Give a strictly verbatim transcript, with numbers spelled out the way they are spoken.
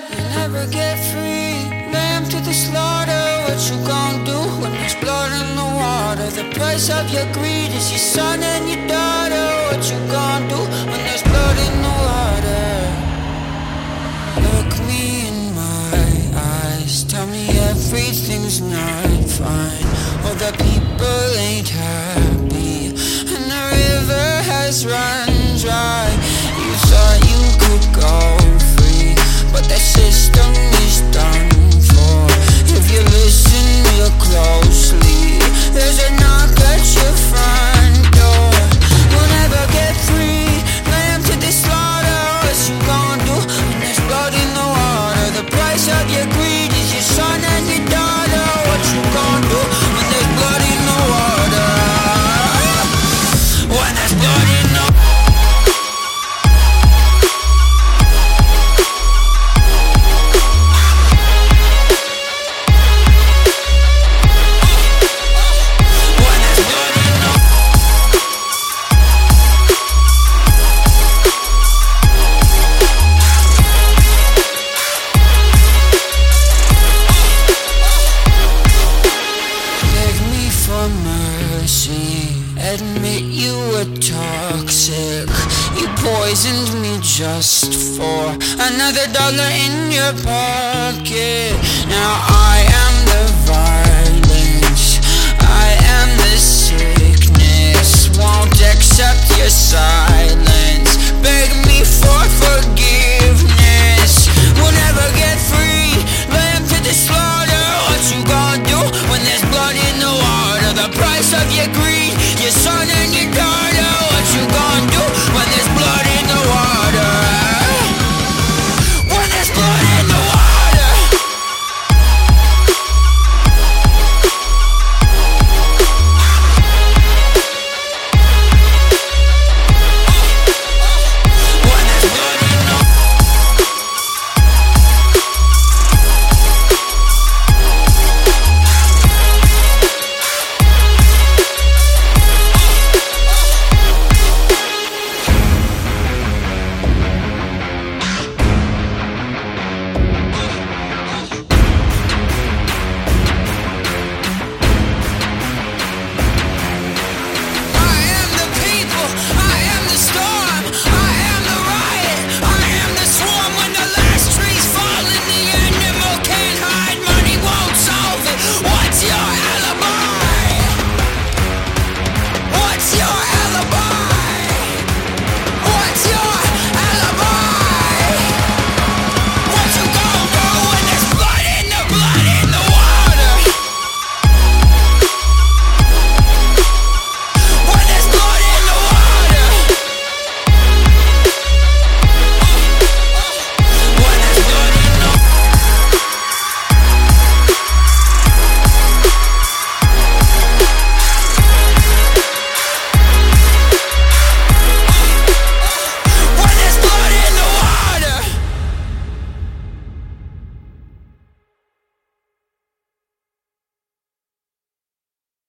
You'll never get free. Lamb to the slaughter. What you gon' do when there's blood in the water? The price of your greed is your son and your daughter. What you gon' do when there's blood in the water? Look me in my eyes, tell me everything's not fine. All the people ain't happy, and the river has run dry. You thought you could go free, but the system is done for. If you listen real closely, there's a knock at your front door. You'll never get free. Lamb to the slaughter. What you gon' do when there's blood in the water? The price of your greed is your son and your daughter. What you gon' do when there's blood in the water? When there's blood in the admit you were toxic. You poisoned me just for another dollar in your pocket. Now I am the violence, I am the sickness. Won't accept your silence, beg me for forgiveness.